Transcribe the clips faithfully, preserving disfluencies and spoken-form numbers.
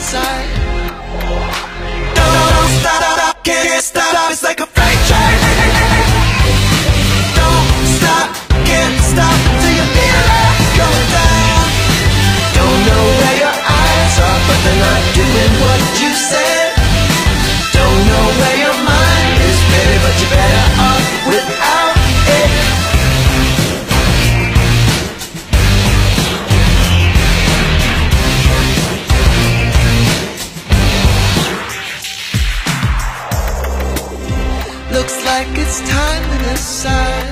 inside. Don't, don't stop, can't stop, it's like a freight train. Don't stop, can't stop till you feel it going down. Don't know where your eyes are, but they're not doing what you said. Don't know where your mind is, baby, but you're better off without it. Looks like it's time to decide.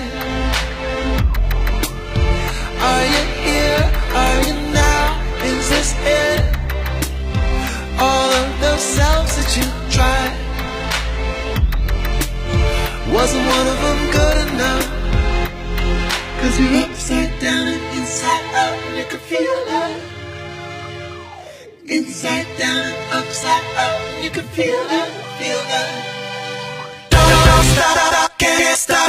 Are you here? Are you now? Is this it? All of those selves that you tried, wasn't one of them good enough? Cause you're upside down and inside out, and you can feel it. Inside down and upside out, and you can feel it, feel it. Don't stop, can't stop.